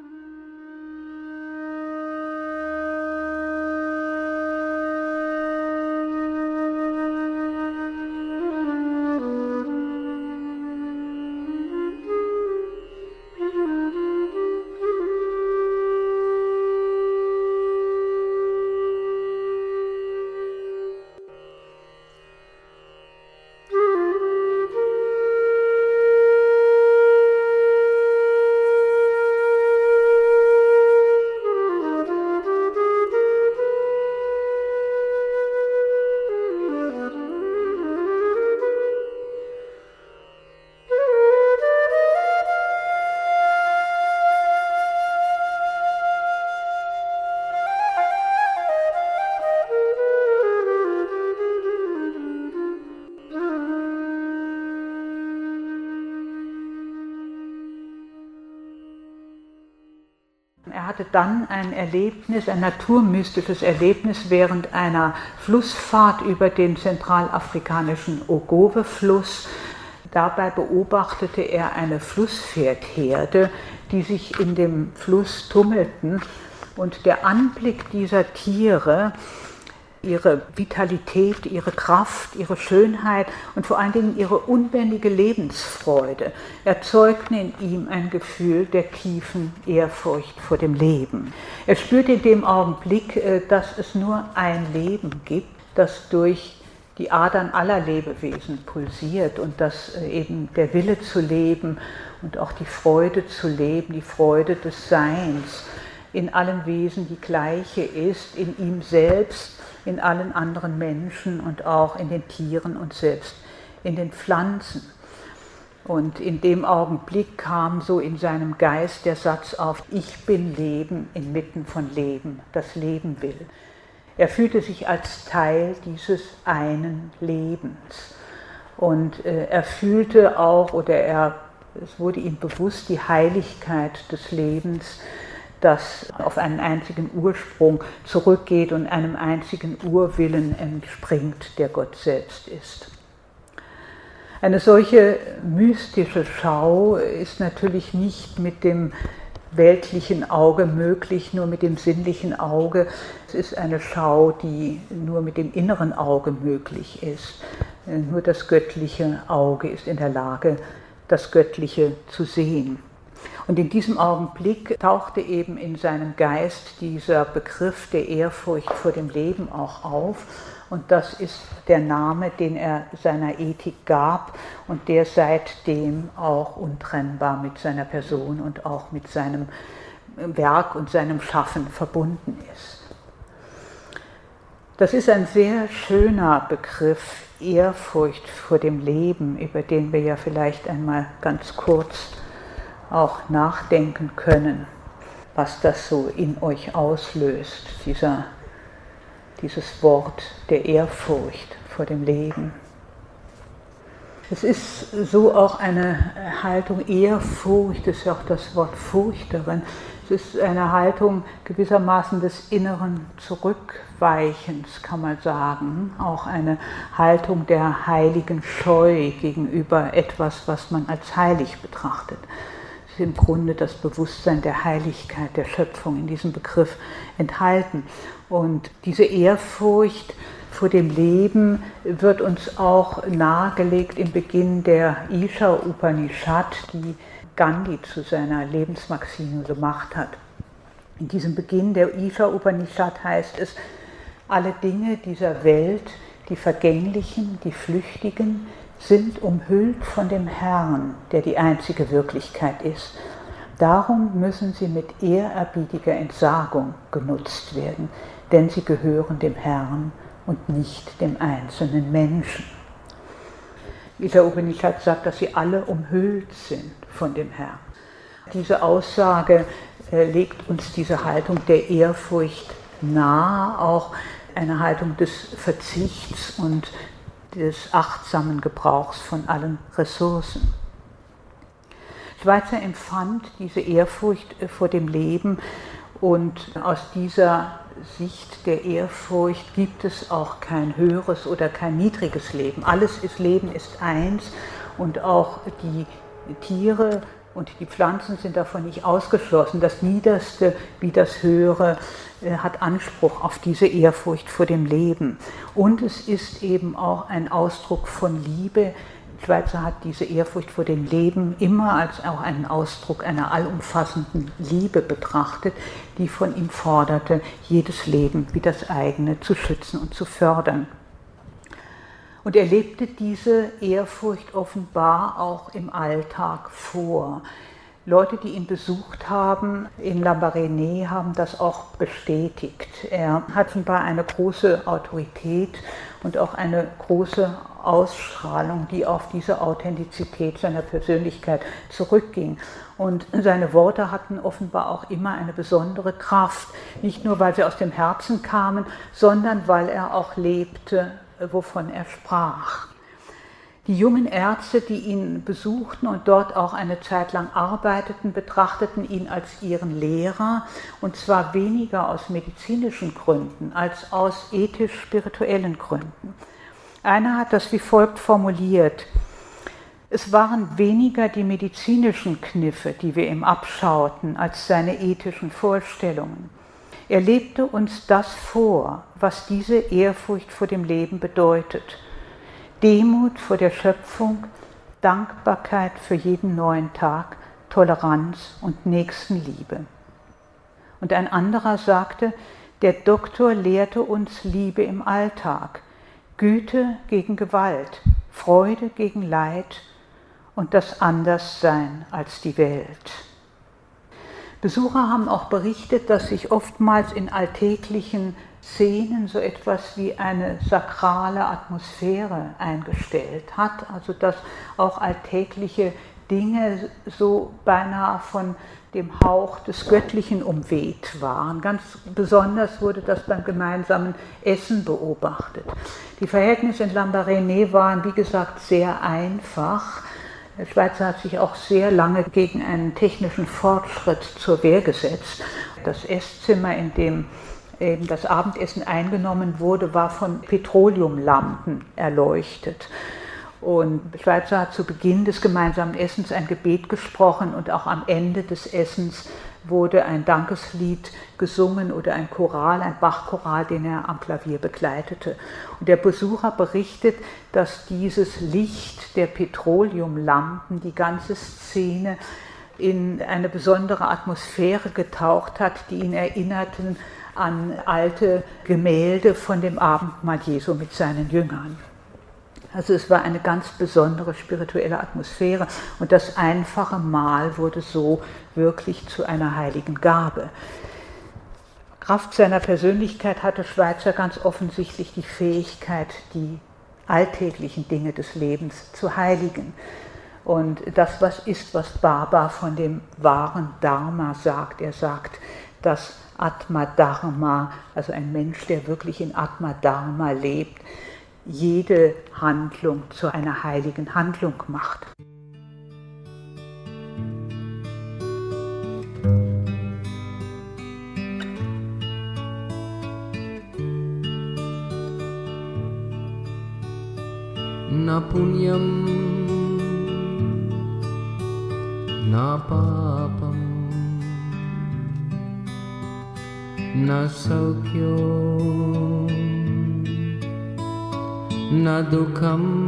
Er hatte dann ein Erlebnis, ein naturmystisches Erlebnis während einer Flussfahrt über den zentralafrikanischen Ogowe-Fluss. Dabei beobachtete er eine Flusspferdherde, die sich in dem Fluss tummelten. Und der Anblick dieser Tiere, ihre Vitalität, ihre Kraft, ihre Schönheit und vor allen Dingen ihre unbändige Lebensfreude erzeugten in ihm ein Gefühl der tiefen Ehrfurcht vor dem Leben. Er spürte in dem Augenblick, dass es nur ein Leben gibt, das durch die Adern aller Lebewesen pulsiert und dass eben der Wille zu leben und auch die Freude zu leben, die Freude des Seins in allem Wesen die gleiche ist, in ihm selbst, in allen anderen Menschen und auch in den Tieren und selbst in den Pflanzen. Und in dem Augenblick kam so in seinem Geist der Satz auf: Ich bin Leben inmitten von Leben, das Leben will. Er fühlte sich als Teil dieses einen Lebens. Und er fühlte auch, es wurde ihm bewusst, die Heiligkeit des Lebens, das auf einen einzigen Ursprung zurückgeht und einem einzigen Urwillen entspringt, der Gott selbst ist. Eine solche mystische Schau ist natürlich nicht mit dem weltlichen Auge möglich, nur mit dem sinnlichen Auge. Es ist eine Schau, die nur mit dem inneren Auge möglich ist. Nur das göttliche Auge ist in der Lage, das Göttliche zu sehen. Und in diesem Augenblick tauchte eben in seinem Geist dieser Begriff der Ehrfurcht vor dem Leben auch auf. Und das ist der Name, den er seiner Ethik gab und der seitdem auch untrennbar mit seiner Person und auch mit seinem Werk und seinem Schaffen verbunden ist. Das ist ein sehr schöner Begriff, Ehrfurcht vor dem Leben, über den wir ja vielleicht einmal ganz kurz auch nachdenken können, was das so in euch auslöst, dieses Wort der Ehrfurcht vor dem Leben. Es ist so auch eine Haltung, Ehrfurcht ist ja auch das Wort Furcht darin, es ist eine Haltung gewissermaßen des inneren Zurückweichens, kann man sagen, auch eine Haltung der heiligen Scheu gegenüber etwas, was man als heilig betrachtet. Es ist im Grunde das Bewusstsein der Heiligkeit der Schöpfung in diesem Begriff enthalten. Und diese Ehrfurcht vor dem Leben wird uns auch nahegelegt im Beginn der Isha Upanishad, die Gandhi zu seiner Lebensmaxime gemacht hat. In diesem Beginn der Isha Upanishad heißt es, alle Dinge dieser Welt, die Vergänglichen, die Flüchtigen, sind umhüllt von dem Herrn, der die einzige Wirklichkeit ist. Darum müssen sie mit ehrerbietiger Entsagung genutzt werden, denn sie gehören dem Herrn und nicht dem einzelnen Menschen. Isha Upanishad sagt, dass sie alle umhüllt sind von dem Herrn. Diese Aussage legt uns diese Haltung der Ehrfurcht nahe, auch eine Haltung des Verzichts und des achtsamen Gebrauchs von allen Ressourcen. Schweitzer empfand diese Ehrfurcht vor dem Leben und aus dieser Sicht der Ehrfurcht gibt es auch kein höheres oder kein niedriges Leben. Leben ist eins und auch die Tiere und die Pflanzen sind davon nicht ausgeschlossen. Das Niederste wie das Höhere hat Anspruch auf diese Ehrfurcht vor dem Leben. Und es ist eben auch ein Ausdruck von Liebe. Schweitzer hat diese Ehrfurcht vor dem Leben immer als auch einen Ausdruck einer allumfassenden Liebe betrachtet, die von ihm forderte, jedes Leben wie das eigene zu schützen und zu fördern. Und er lebte diese Ehrfurcht offenbar auch im Alltag vor. Leute, die ihn besucht haben in Lambaréné, haben das auch bestätigt. Er hat offenbar eine große Autorität und auch eine große Ausstrahlung, die auf diese Authentizität seiner Persönlichkeit zurückging. Und seine Worte hatten offenbar auch immer eine besondere Kraft, nicht nur weil sie aus dem Herzen kamen, sondern weil er auch lebte, wovon er sprach. Die jungen Ärzte, die ihn besuchten und dort auch eine Zeit lang arbeiteten, betrachteten ihn als ihren Lehrer, und zwar weniger aus medizinischen Gründen als aus ethisch-spirituellen Gründen. Einer hat das wie folgt formuliert: Es waren weniger die medizinischen Kniffe, die wir ihm abschauten, als seine ethischen Vorstellungen. Er lebte uns das vor, was diese Ehrfurcht vor dem Leben bedeutet. Demut vor der Schöpfung, Dankbarkeit für jeden neuen Tag, Toleranz und Nächstenliebe. Und ein anderer sagte, der Doktor lehrte uns Liebe im Alltag, Güte gegen Gewalt, Freude gegen Leid und das Anderssein als die Welt. Besucher haben auch berichtet, dass sich oftmals in alltäglichen Szenen so etwas wie eine sakrale Atmosphäre eingestellt hat, also dass auch alltägliche Dinge so beinahe von dem Hauch des Göttlichen umweht waren. Ganz besonders wurde das beim gemeinsamen Essen beobachtet. Die Verhältnisse in Lambaréné waren, wie gesagt, sehr einfach. Schweitzer hat sich auch sehr lange gegen einen technischen Fortschritt zur Wehr gesetzt. Das Esszimmer, in dem eben das Abendessen eingenommen wurde, war von Petroleumlampen erleuchtet. Und Schweitzer hat zu Beginn des gemeinsamen Essens ein Gebet gesprochen und auch am Ende des Essens wurde ein Dankeslied gesungen oder ein Choral, ein Bachchoral, den er am Klavier begleitete. Und der Besucher berichtet, dass dieses Licht der Petroleumlampen die ganze Szene in eine besondere Atmosphäre getaucht hat, die ihn erinnerten an alte Gemälde von dem Abendmahl Jesu mit seinen Jüngern. Also es war eine ganz besondere spirituelle Atmosphäre und das einfache Mahl wurde so wirklich zu einer heiligen Gabe. Kraft seiner Persönlichkeit hatte Schweitzer ganz offensichtlich die Fähigkeit, die alltäglichen Dinge des Lebens zu heiligen. Und das, was Baba von dem wahren Dharma sagt, er sagt, dass Atma Dharma, also ein Mensch, der wirklich in Atma Dharma lebt, jede Handlung zu einer heiligen Handlung macht. Na punyam, na papam, na saukyam, na dukham,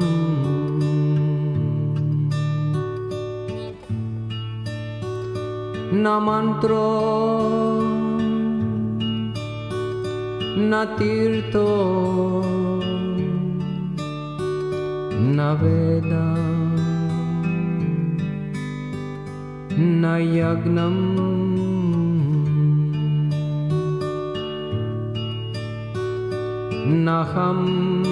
na mantro, na tirto, na veda, na yagnam, naham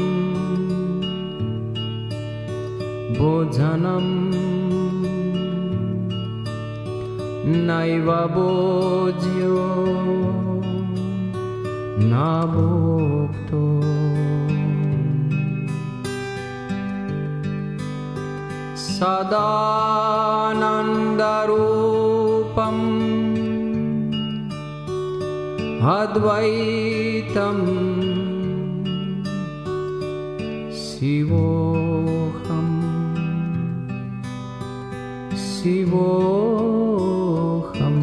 bodhanam, naiva bodhyo, na bhokto, sadanandarupam advaitam sivoham sivoham.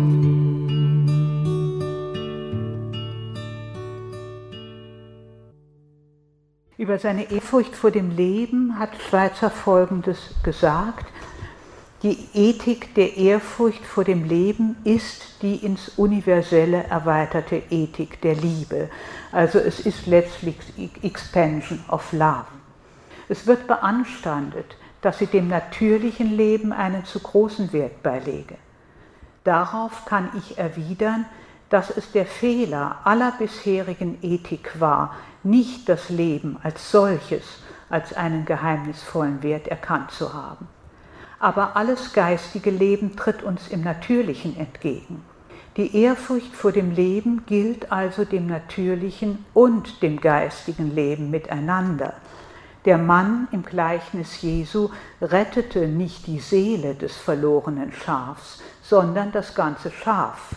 Über seine Ehrfurcht vor dem Leben hat Schweitzer Folgendes gesagt: Die Ethik der Ehrfurcht vor dem Leben ist die ins Universelle erweiterte Ethik der Liebe. Also es ist letztlich Expansion of Love. Es wird beanstandet, dass sie dem natürlichen Leben einen zu großen Wert beilege. Darauf kann ich erwidern, dass es der Fehler aller bisherigen Ethik war, nicht das Leben als solches, als einen geheimnisvollen Wert erkannt zu haben. Aber alles geistige Leben tritt uns im Natürlichen entgegen. Die Ehrfurcht vor dem Leben gilt also dem natürlichen und dem geistigen Leben miteinander. Der Mann im Gleichnis Jesu rettete nicht die Seele des verlorenen Schafs, sondern das ganze Schaf.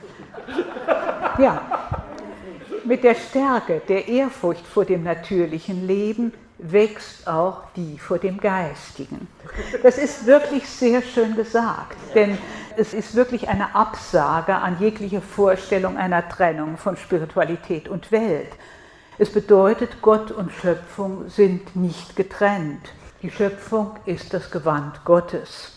Ja, mit der Stärke der Ehrfurcht vor dem natürlichen Leben wächst auch die vor dem Geistigen. Das ist wirklich sehr schön gesagt, denn es ist wirklich eine Absage an jegliche Vorstellung einer Trennung von Spiritualität und Welt. Es bedeutet, Gott und Schöpfung sind nicht getrennt. Die Schöpfung ist das Gewand Gottes.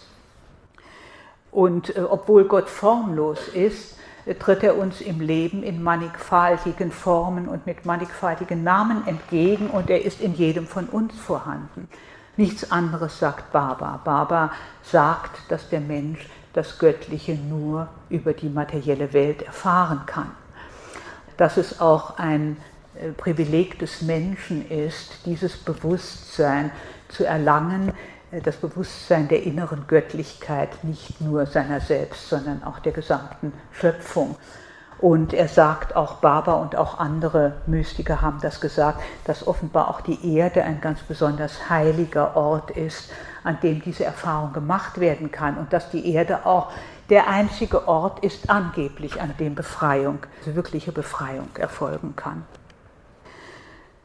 Und obwohl Gott formlos ist, tritt er uns im Leben in mannigfaltigen Formen und mit mannigfaltigen Namen entgegen und er ist in jedem von uns vorhanden. Nichts anderes sagt Baba. Baba sagt, dass der Mensch das Göttliche nur über die materielle Welt erfahren kann. Dass es auch ein Privileg des Menschen ist, dieses Bewusstsein zu erlangen, das Bewusstsein der inneren Göttlichkeit, nicht nur seiner selbst, sondern auch der gesamten Schöpfung. Und er sagt auch, Baba und auch andere Mystiker haben das gesagt, dass offenbar auch die Erde ein ganz besonders heiliger Ort ist, an dem diese Erfahrung gemacht werden kann und dass die Erde auch der einzige Ort ist angeblich, an dem Befreiung, also wirkliche Befreiung erfolgen kann. Ich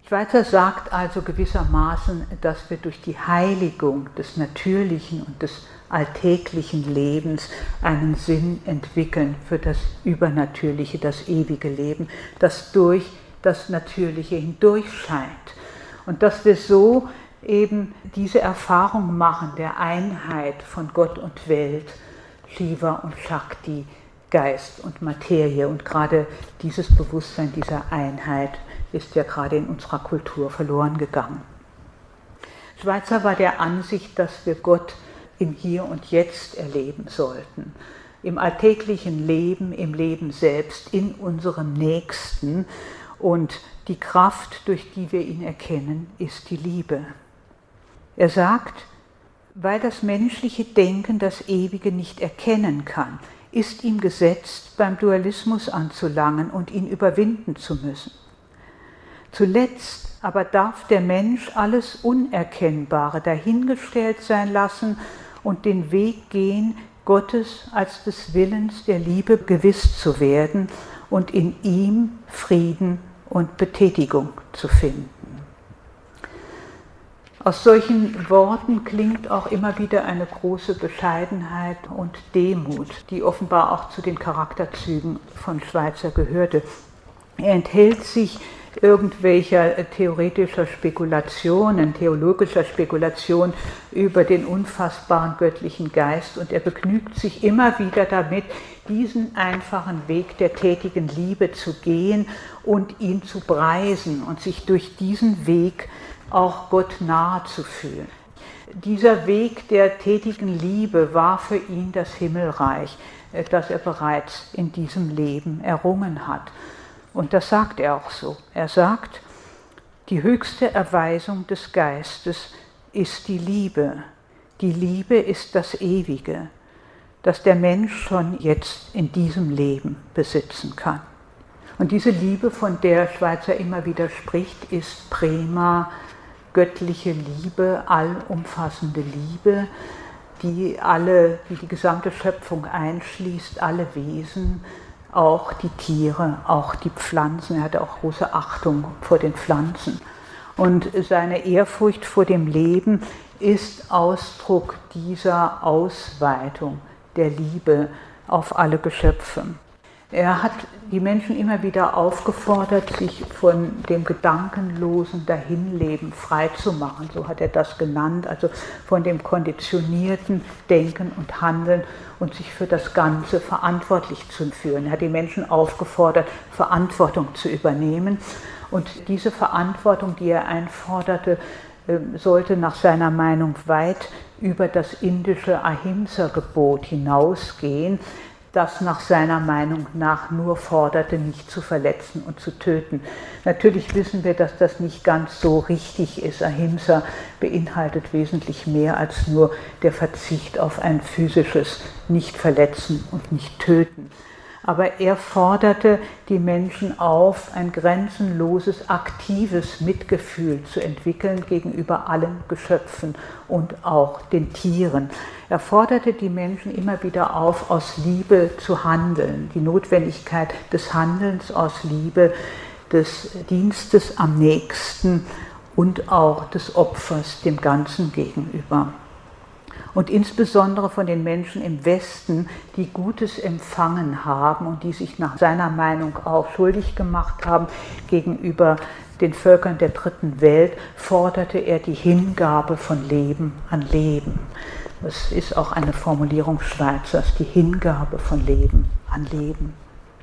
Schweitzer sagt also gewissermaßen, dass wir durch die Heiligung des natürlichen und des alltäglichen Lebens einen Sinn entwickeln für das Übernatürliche, das ewige Leben, das durch das Natürliche hindurch scheint. Und dass wir so eben diese Erfahrung machen der Einheit von Gott und Welt, Shiva und Shakti, Geist und Materie. Und gerade dieses Bewusstsein dieser Einheit ist ja gerade in unserer Kultur verloren gegangen. Schweitzer war der Ansicht, dass wir Gott im Hier und Jetzt erleben sollten, im alltäglichen Leben, im Leben selbst, in unserem Nächsten. Und die Kraft, durch die wir ihn erkennen, ist die Liebe. Er sagt, weil das menschliche Denken das Ewige nicht erkennen kann, ist ihm gesetzt, beim Dualismus anzulangen und ihn überwinden zu müssen. Zuletzt aber darf der Mensch alles Unerkennbare dahingestellt sein lassen und den Weg gehen, Gottes als des Willens der Liebe gewiss zu werden und in ihm Frieden und Betätigung zu finden. Aus solchen Worten klingt auch immer wieder eine große Bescheidenheit und Demut, die offenbar auch zu den Charakterzügen von Schweitzer gehörte. Er enthält sich irgendwelcher theoretischer Spekulationen, theologischer Spekulation über den unfassbaren göttlichen Geist und er begnügt sich immer wieder damit, diesen einfachen Weg der tätigen Liebe zu gehen und ihn zu preisen und sich durch diesen Weg auch Gott nahe zu fühlen. Dieser Weg der tätigen Liebe war für ihn das Himmelreich, das er bereits in diesem Leben errungen hat. Und das sagt er auch so. Er sagt, die höchste Erweisung des Geistes ist die Liebe. Die Liebe ist das Ewige, das der Mensch schon jetzt in diesem Leben besitzen kann. Und diese Liebe, von der Schweitzer immer wieder spricht, ist prima, göttliche Liebe, allumfassende Liebe, die die gesamte Schöpfung einschließt, alle Wesen, auch die Tiere, auch die Pflanzen. Er hatte auch große Achtung vor den Pflanzen. Und seine Ehrfurcht vor dem Leben ist Ausdruck dieser Ausweitung der Liebe auf alle Geschöpfe. Er hat die Menschen immer wieder aufgefordert, sich von dem gedankenlosen Dahinleben freizumachen, so hat er das genannt, also von dem konditionierten Denken und Handeln und sich für das Ganze verantwortlich zu fühlen. Er hat die Menschen aufgefordert, Verantwortung zu übernehmen und diese Verantwortung, die er einforderte, sollte nach seiner Meinung weit über das indische Ahimsa-Gebot hinausgehen, das nach seiner Meinung nach nur forderte, nicht zu verletzen und zu töten. Natürlich wissen wir, dass das nicht ganz so richtig ist. Ahimsa beinhaltet wesentlich mehr als nur der Verzicht auf ein physisches Nicht-Verletzen und Nicht-Töten. Aber er forderte die Menschen auf, ein grenzenloses, aktives Mitgefühl zu entwickeln gegenüber allen Geschöpfen und auch den Tieren. Er forderte die Menschen immer wieder auf, aus Liebe zu handeln, die Notwendigkeit des Handelns aus Liebe, des Dienstes am Nächsten und auch des Opfers dem Ganzen gegenüber. Und insbesondere von den Menschen im Westen, die Gutes empfangen haben und die sich nach seiner Meinung auch schuldig gemacht haben gegenüber den Völkern der dritten Welt, forderte er die Hingabe von Leben an Leben. Das ist auch eine Formulierung Schweitzers, die Hingabe von Leben an Leben.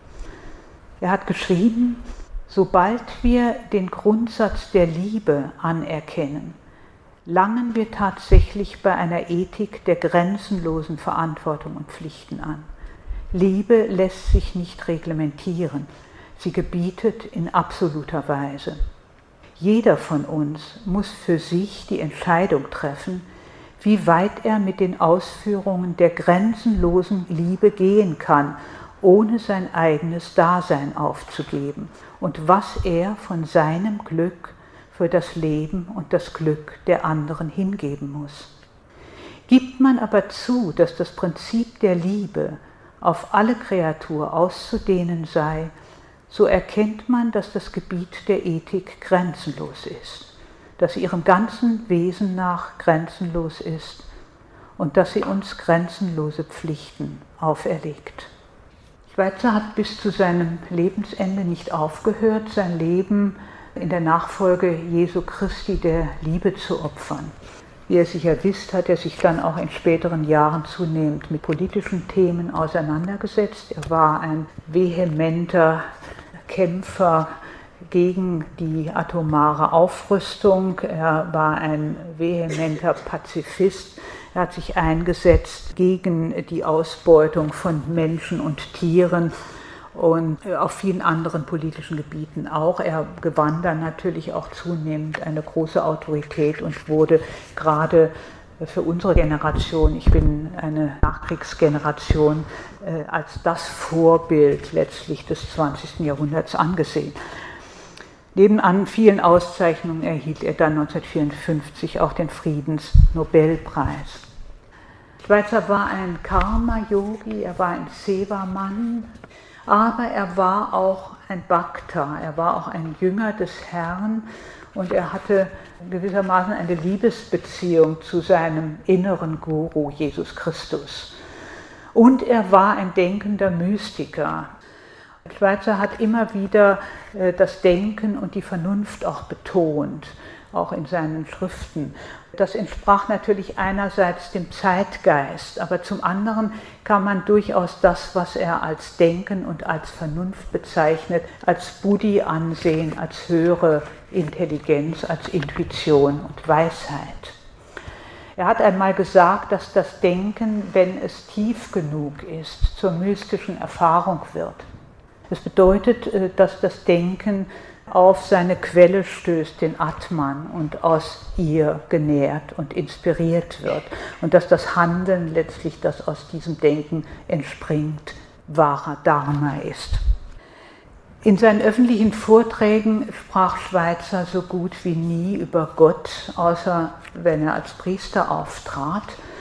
Er hat geschrieben, sobald wir den Grundsatz der Liebe anerkennen, langen wir tatsächlich bei einer Ethik der grenzenlosen Verantwortung und Pflichten an. Liebe lässt sich nicht reglementieren, sie gebietet in absoluter Weise. Jeder von uns muss für sich die Entscheidung treffen, wie weit er mit den Ausführungen der grenzenlosen Liebe gehen kann, ohne sein eigenes Dasein aufzugeben und was er von seinem Glück für das Leben und das Glück der anderen hingeben muss. Gibt man aber zu, dass das Prinzip der Liebe auf alle Kreatur auszudehnen sei, so erkennt man, dass das Gebiet der Ethik grenzenlos ist, dass sie ihrem ganzen Wesen nach grenzenlos ist und dass sie uns grenzenlose Pflichten auferlegt. Schweitzer hat bis zu seinem Lebensende nicht aufgehört, sein Leben in der Nachfolge Jesu Christi der Liebe zu opfern. Wie ihr sicher wisst, hat er sich dann auch in späteren Jahren zunehmend mit politischen Themen auseinandergesetzt. Er war ein vehementer Kämpfer gegen die atomare Aufrüstung. Er war ein vehementer Pazifist. Er hat sich eingesetzt gegen die Ausbeutung von Menschen und Tieren und auf vielen anderen politischen Gebieten auch. Er gewann dann natürlich auch zunehmend eine große Autorität und wurde gerade für unsere Generation, ich bin eine Nachkriegsgeneration, als das Vorbild letztlich des 20. Jahrhunderts angesehen. Neben vielen Auszeichnungen erhielt er dann 1954 auch den Friedensnobelpreis. Schweitzer war ein Karma-Yogi, er war ein Seva-Mann, aber er war auch ein Bhakta, er war auch ein Jünger des Herrn und er hatte gewissermaßen eine Liebesbeziehung zu seinem inneren Guru, Jesus Christus. Und er war ein denkender Mystiker. Schweitzer hat immer wieder das Denken und die Vernunft auch betont, auch in seinen Schriften. Das entsprach natürlich einerseits dem Zeitgeist, aber zum anderen kann man durchaus das, was er als Denken und als Vernunft bezeichnet, als Buddhi ansehen, als höhere Intelligenz, als Intuition und Weisheit. Er hat einmal gesagt, dass das Denken, wenn es tief genug ist, zur mystischen Erfahrung wird. Das bedeutet, dass das Denken auf seine Quelle stößt, den Atman, und aus ihr genährt und inspiriert wird. Und dass das Handeln letztlich, das aus diesem Denken entspringt, wahrer Dharma ist. In seinen öffentlichen Vorträgen sprach Schweitzer so gut wie nie über Gott, außer wenn er als Priester auftrat.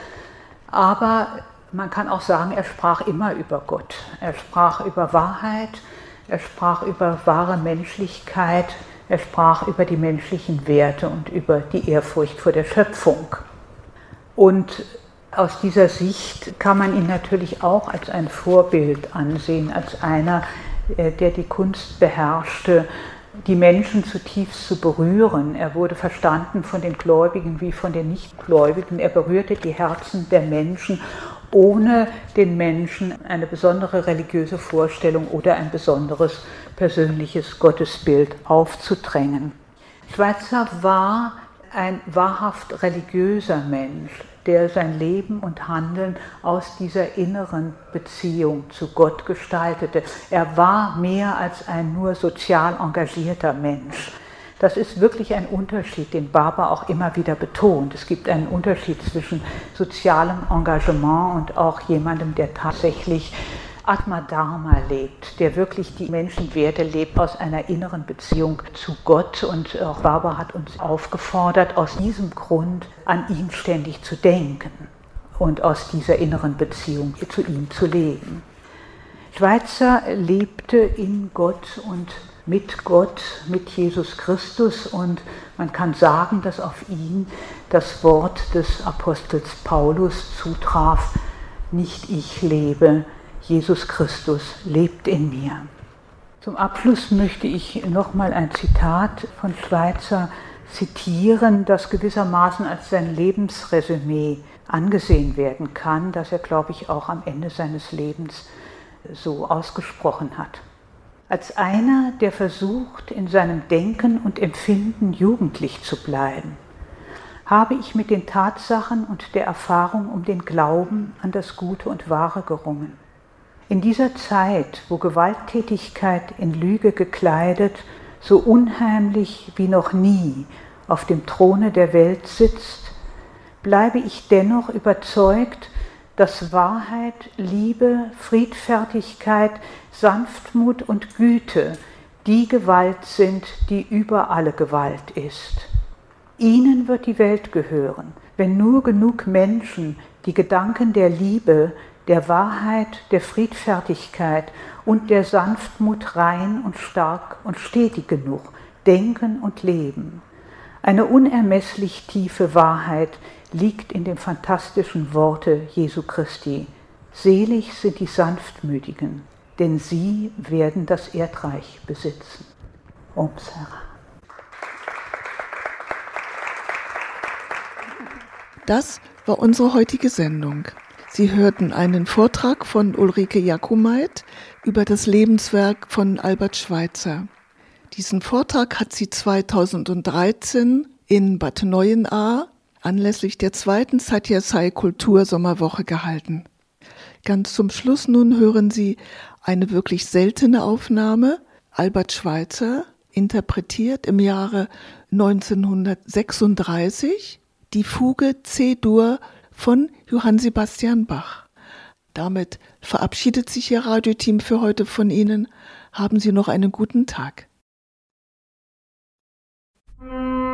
Aber man kann auch sagen, er sprach immer über Gott. Er sprach über Wahrheit, er sprach über wahre Menschlichkeit, er sprach über die menschlichen Werte und über die Ehrfurcht vor der Schöpfung. Und aus dieser Sicht kann man ihn natürlich auch als ein Vorbild ansehen, als einer, der die Kunst beherrschte, die Menschen zutiefst zu berühren. Er wurde verstanden von den Gläubigen wie von den Nichtgläubigen. Er berührte die Herzen der Menschen, ohne den Menschen eine besondere religiöse Vorstellung oder ein besonderes persönliches Gottesbild aufzudrängen. Schweitzer war ein wahrhaft religiöser Mensch, der sein Leben und Handeln aus dieser inneren Beziehung zu Gott gestaltete. Er war mehr als ein nur sozial engagierter Mensch. Das ist wirklich ein Unterschied, den Barber auch immer wieder betont. Es gibt einen Unterschied zwischen sozialem Engagement und auch jemandem, der tatsächlich Atma Dharma lebt, der wirklich die Menschenwerte lebt aus einer inneren Beziehung zu Gott. Und auch Barber hat uns aufgefordert, aus diesem Grund an ihn ständig zu denken und aus dieser inneren Beziehung zu ihm zu leben. Schweitzer lebte in Gott und mit Jesus Christus, und man kann sagen, dass auf ihn das Wort des Apostels Paulus zutraf: Nicht ich lebe, Jesus Christus lebt in mir. Zum Abschluss möchte ich nochmal ein Zitat von Schweitzer zitieren, das gewissermaßen als sein Lebensresümee angesehen werden kann, das er, glaube ich, auch am Ende seines Lebens so ausgesprochen hat. Als einer, der versucht, in seinem Denken und Empfinden jugendlich zu bleiben, habe ich mit den Tatsachen und der Erfahrung um den Glauben an das Gute und Wahre gerungen. In dieser Zeit, wo Gewalttätigkeit in Lüge gekleidet, so unheimlich wie noch nie auf dem Throne der Welt sitzt, bleibe ich dennoch überzeugt, dass Wahrheit, Liebe, Friedfertigkeit, Sanftmut und Güte die Gewalt sind, die über alle Gewalt ist. Ihnen wird die Welt gehören, wenn nur genug Menschen die Gedanken der Liebe, der Wahrheit, der Friedfertigkeit und der Sanftmut rein und stark und stetig genug, denken und leben. Eine unermesslich tiefe Wahrheit liegt in dem fantastischen Worte Jesu Christi. Selig sind die Sanftmütigen, denn sie werden das Erdreich besitzen. Om Sara. Das war unsere heutige Sendung. Sie hörten einen Vortrag von Ulrike Jakumait über das Lebenswerk von Albert Schweitzer. Diesen Vortrag hat sie 2013 in Bad Neuenahr anlässlich der 2. Satyasai Kultursommerwoche gehalten. Ganz zum Schluss nun hören Sie eine wirklich seltene Aufnahme. Albert Schweitzer interpretiert im Jahre 1936 die Fuge C-Dur von Johann Sebastian Bach. Damit verabschiedet sich Ihr Radioteam für heute von Ihnen. Haben Sie noch einen guten Tag.